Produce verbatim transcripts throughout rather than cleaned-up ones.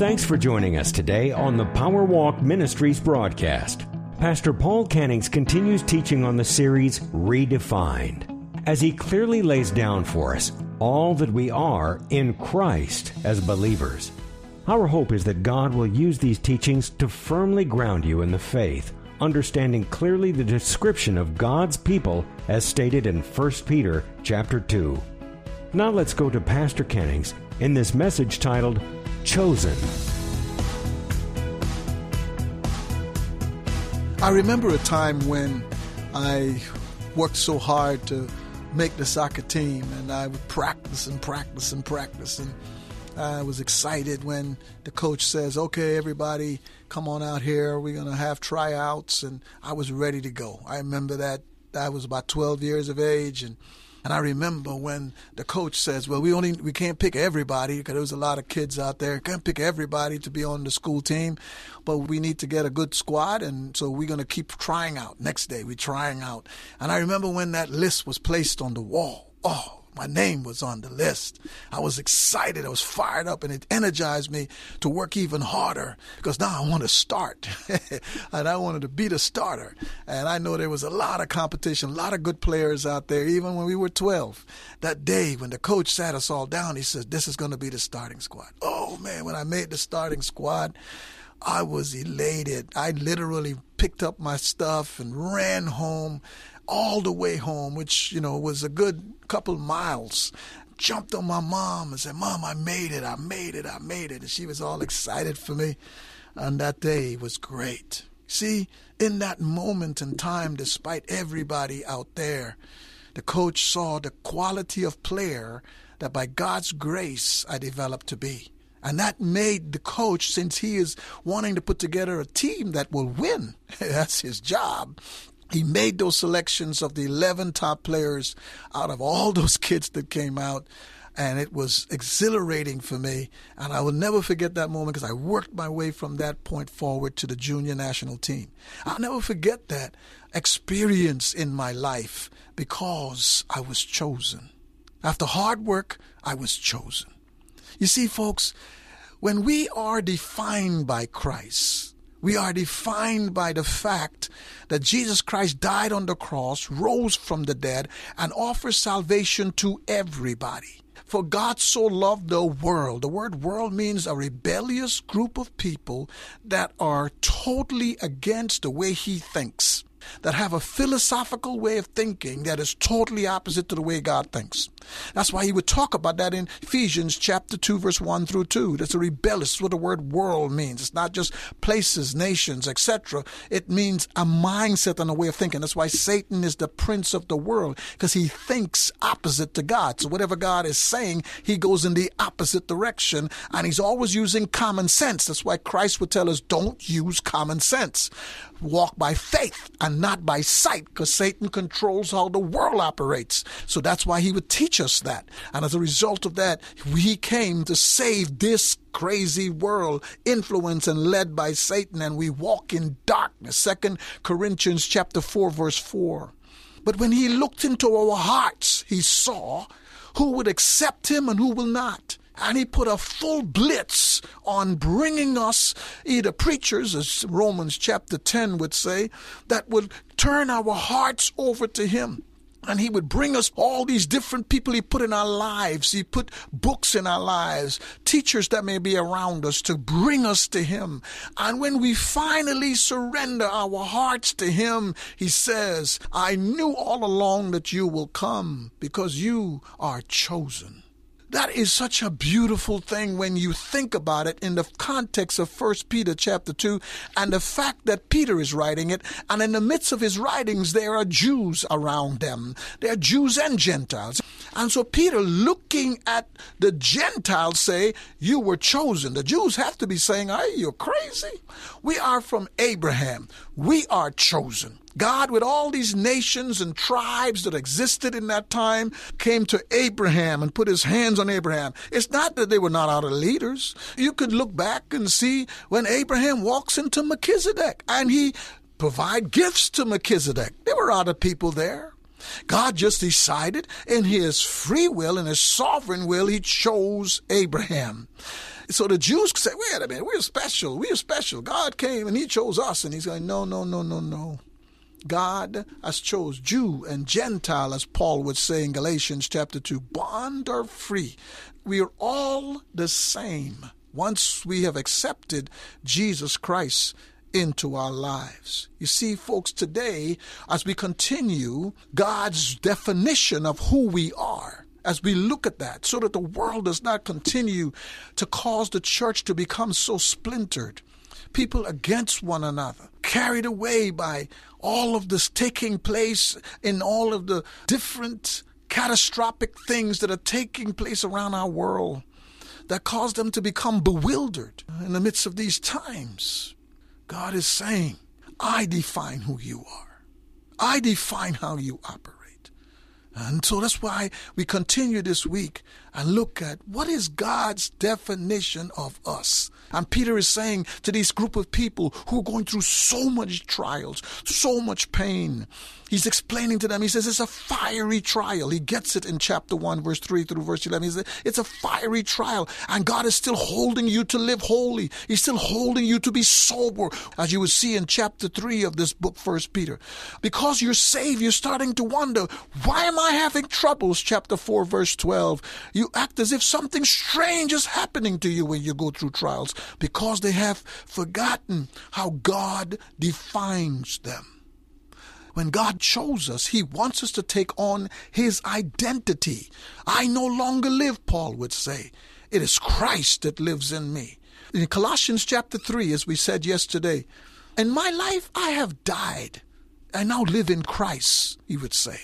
Thanks for joining us today on the Power Walk Ministries broadcast. Pastor Paul Cannings continues teaching on the series Redefined, as he clearly lays down for us all that we are in Christ as believers. Our hope is that God will use these teachings to firmly ground you in the faith, understanding clearly the description of God's people as stated in First Peter chapter two. Now let's go to Pastor Cannings in this message titled, Chosen. I remember a time when I worked so hard to make the soccer team, and I would practice and practice and practice, and I was excited when the coach says, okay, everybody, come on out here, we're going to have tryouts, and I was ready to go. I remember that I was about twelve years of age, and And I remember when the coach says, well, we only we can't pick everybody because there was a lot of kids out there. Can't pick everybody to be on the school team, but we need to get a good squad, and so we're going to keep trying out. Next day, we're trying out. And I remember when that list was placed on the wall. Oh, my name was on the list. I was excited. I was fired up, and it energized me to work even harder because now I want to start. And I wanted to be the starter. And I know there was a lot of competition, a lot of good players out there, even when we were twelve. That day when the coach sat us all down, he said, this is going to be the starting squad. Oh, man, when I made the starting squad, I was elated. I literally picked up my stuff and ran home, all the way home, which, you know, was a good couple miles. Jumped on my mom and said, Mom, I made it, I made it, I made it. And she was all excited for me. And that day was great. See, in that moment in time, despite everybody out there, the coach saw the quality of player that by God's grace I developed to be. And that made the coach, since he is wanting to put together a team that will win, that's his job, he made those selections of the eleven top players out of all those kids that came out, and it was exhilarating for me. And I will never forget that moment because I worked my way from that point forward to the junior national team. I'll never forget that experience in my life because I was chosen. After hard work, I was chosen. You see, folks, when we are defined by Christ, we are defined by the fact that Jesus Christ died on the cross, rose from the dead, and offers salvation to everybody. For God so loved the world. The word world means a rebellious group of people that are totally against the way he thinks, that have a philosophical way of thinking that is totally opposite to the way God thinks. That's why he would talk about that in Ephesians chapter two, verse one through two. That's a rebellious. That's what the word world means. It's not just places, nations, et cetera. It means a mindset and a way of thinking. That's why Satan is the prince of the world, because he thinks opposite to God. So whatever God is saying, he goes in the opposite direction, and he's always using common sense. That's why Christ would tell us, don't use common sense. Walk by faith and not by sight, because Satan controls how the world operates. So that's why he would teach us that. And as a result of that, he came to save this crazy world, influenced and led by Satan, and we walk in darkness. Second Corinthians chapter four, verse four. But when he looked into our hearts, he saw who would accept him and who will not. And he put a full blitz on bringing us either preachers, as Romans chapter ten would say, that would turn our hearts over to him. And he would bring us all these different people he put in our lives. He put books in our lives, teachers that may be around us to bring us to him. And when we finally surrender our hearts to him, he says, I knew all along that you will come because you are chosen. That is such a beautiful thing when you think about it in the context of First Peter chapter two and the fact that Peter is writing it, and in the midst of his writings there are Jews around them. There are Jews and Gentiles. And so Peter, looking at the Gentiles, say, you were chosen. The Jews have to be saying, are you crazy? We are from Abraham. We are chosen. God, with all these nations and tribes that existed in that time, came to Abraham and put his hands on Abraham. It's not that they were not other leaders. You could look back and see when Abraham walks into Melchizedek and he provide gifts to Melchizedek. There were other people there. God just decided in his free will, in his sovereign will, he chose Abraham. So the Jews say, wait a minute, we're special. We're special. God came and he chose us. And he's going, no, no, no, no, no. God has chose Jew and Gentile, as Paul would say in Galatians chapter two, bond or free. We are all the same once we have accepted Jesus Christ into our lives. You see, folks, today, as we continue God's definition of who we are, as we look at that, so that the world does not continue to cause the church to become so splintered, people against one another, carried away by all of this taking place in all of the different catastrophic things that are taking place around our world that cause them to become bewildered in the midst of these times. God is saying, I define who you are. I define how you operate. And so that's why we continue this week and look at what is God's definition of us. And Peter is saying to this group of people who are going through so much trials, so much pain, he's explaining to them, he says it's a fiery trial. He gets it in chapter one, verse three through verse eleven. He says it's a fiery trial, and God is still holding you to live holy. He's still holding you to be sober, as you would see in chapter three of this book, First Peter. Because you're saved, you're starting to wonder, why am I having troubles? Chapter four, verse twelve. You act as if something strange is happening to you when you go through trials, because they have forgotten how God defines them. When God chose us, he wants us to take on his identity. I no longer live, Paul would say. It is Christ that lives in me. In Colossians chapter three, as we said yesterday, in my life I have died. I now live in Christ, he would say.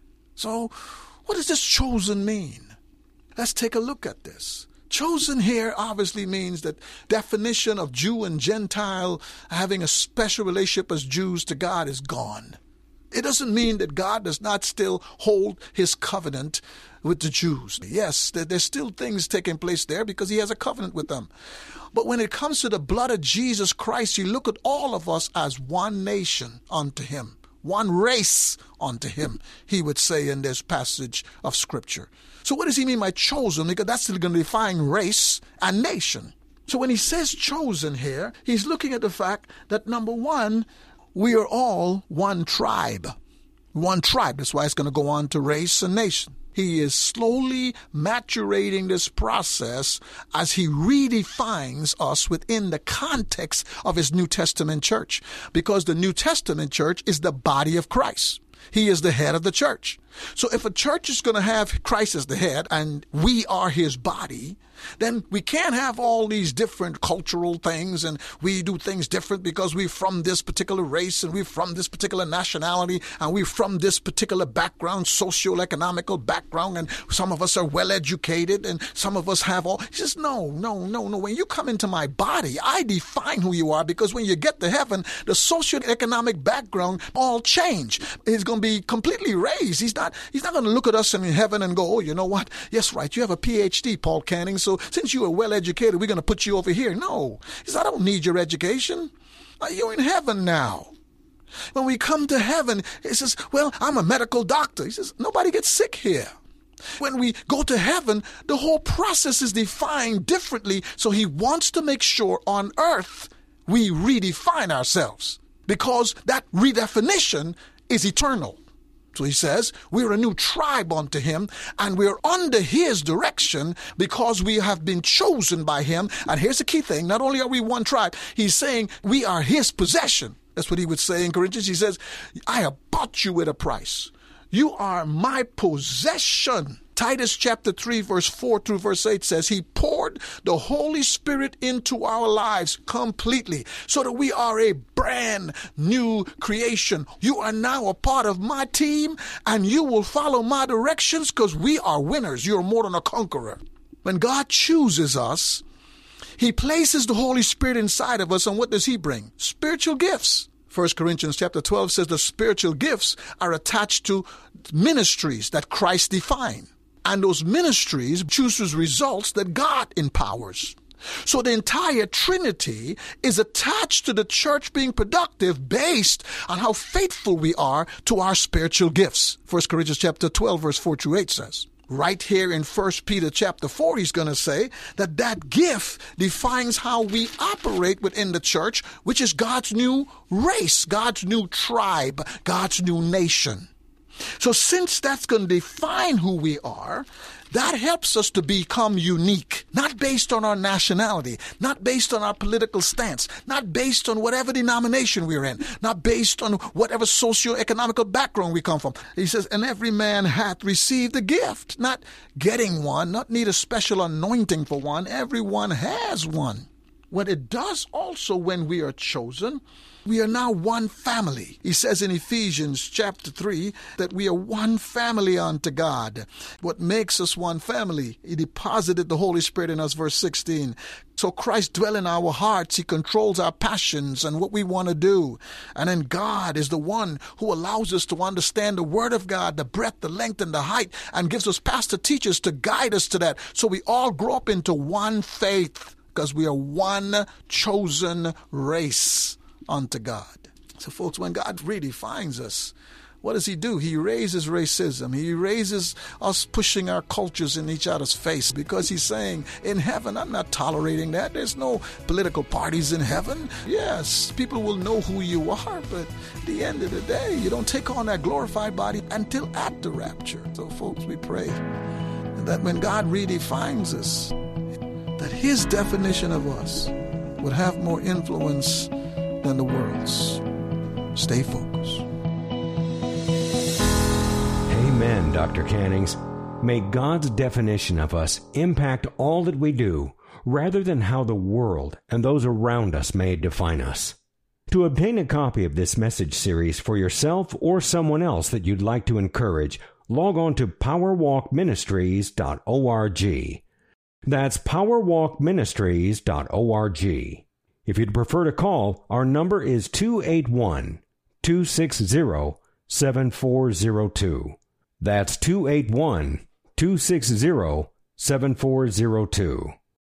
So what does this chosen mean? Let's take a look at this. Chosen here obviously means that definition of Jew and Gentile having a special relationship as Jews to God is gone. It doesn't mean that God does not still hold his covenant with the Jews. Yes, there's still things taking place there because he has a covenant with them. But when it comes to the blood of Jesus Christ, you look at all of us as one nation unto him, one race unto him, he would say in this passage of Scripture. So what does he mean by chosen? Because that's still going to define race and nation. So when he says chosen here, he's looking at the fact that, number one, we are all one tribe. One tribe. That's why it's going to go on to race and nation. He is slowly maturating this process as he redefines us within the context of his New Testament church. Because the New Testament church is the body of Christ. He is the head of the church. So if a church is going to have Christ as the head and we are his body, then we can't have all these different cultural things and we do things different because we're from this particular race and we're from this particular nationality and we're from this particular background, socio-economical background, and some of us are well educated and some of us have all. He says, no, no, no, no. When you come into my body, I define who you are, because when you get to heaven, the socio-economic background all change. It's going to be completely raised. He's not, he's not going to look at us in heaven and go, oh, you know what? Yes, right. You have a P H D, Paul Canning. So since you are well educated, we're going to put you over here. No. He says, I don't need your education. You're in heaven now. When we come to heaven, he says, well, I'm a medical doctor. He says, nobody gets sick here. When we go to heaven, the whole process is defined differently. So he wants to make sure on earth we redefine ourselves, because that redefinition is eternal. So he says, we're a new tribe unto him, and we're under his direction because we have been chosen by him. And here's the key thing. Not only are we one tribe, he's saying we are his possession. That's what he would say in Corinthians. He says, I have bought you with a price. You are my possession. Titus chapter three, verse four through verse eight says, he poured the Holy Spirit into our lives completely so that we are a brand new creation. You are now a part of my team and you will follow my directions because we are winners. You're more than a conqueror. When God chooses us, he places the Holy Spirit inside of us, and what does he bring? Spiritual gifts. First Corinthians chapter twelve says the spiritual gifts are attached to ministries that Christ defined. And those ministries chooses results that God empowers. So the entire Trinity is attached to the church being productive based on how faithful we are to our spiritual gifts. First Corinthians chapter twelve, verse four through eight says. Right here in First Peter chapter four, he's going to say that that gift defines how we operate within the church, which is God's new race, God's new tribe, God's new nation. So since that's going to define who we are, that helps us to become unique, not based on our nationality, not based on our political stance, not based on whatever denomination we're in, not based on whatever socio-economical background we come from. He says, and every man hath received a gift, not getting one, not need a special anointing for one. Everyone has one. What it does also when we are chosen, we are now one family. He says in Ephesians chapter three that we are one family unto God. What makes us one family? He deposited the Holy Spirit in us, verse sixteen. So Christ dwells in our hearts. He controls our passions and what we want to do. And then God is the one who allows us to understand the Word of God, the breadth, the length, and the height, and gives us pastor teachers to guide us to that. So we all grow up into one faith because we are one chosen race unto God. So folks, when God redefines us, what does he do? He raises racism. He raises us pushing our cultures in each other's face, because he's saying, in heaven, I'm not tolerating that. There's no political parties in heaven. Yes, people will know who you are, but at the end of the day, you don't take on that glorified body until after rapture. So folks, we pray that when God redefines us, that his definition of us would have more influence than the world's. Stay focused. Amen, Doctor Cannings. May God's definition of us impact all that we do, rather than how the world and those around us may define us. To obtain a copy of this message series for yourself or someone else that you'd like to encourage, log on to power walk ministries dot org. That's power walk ministries dot org. If you'd prefer to call, our number is two eight one, two six zero, seven four zero two. That's two eight one, two six zero, seven four zero two.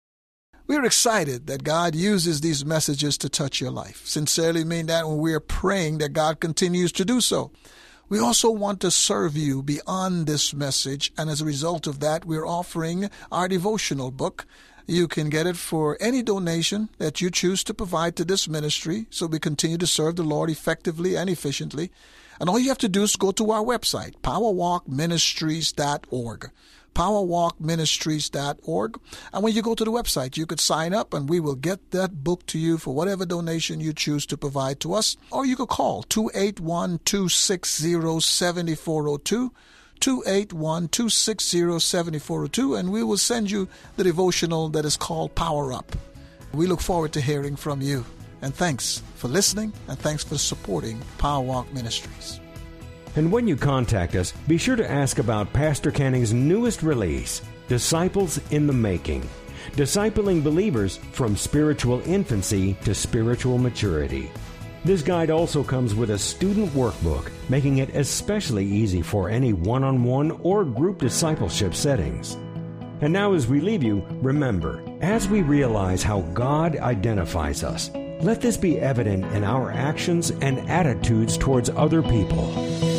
We're excited that God uses these messages to touch your life. Sincerely mean that when we are praying that God continues to do so. We also want to serve you beyond this message, and as a result of that, we're offering our devotional book. You can get it for any donation that you choose to provide to this ministry, so we continue to serve the Lord effectively and efficiently. And all you have to do is go to our website, power walk ministries dot org. power walk ministries dot org. And when you go to the website, you could sign up and we will get that book to you for whatever donation you choose to provide to us. Or you could call two eight one, two six zero, seven four zero two. two eight one, two six zero, seven four zero two, and we will send you the devotional that is called Power Up. We look forward to hearing from you. And thanks for listening, and thanks for supporting Power Walk Ministries. And when you contact us, be sure to ask about Pastor Canning's newest release, Disciples in the Making, discipling believers from spiritual infancy to spiritual maturity. This guide also comes with a student workbook, making it especially easy for any one-on-one or group discipleship settings. And now as we leave you, remember, as we realize how God identifies us, let this be evident in our actions and attitudes towards other people.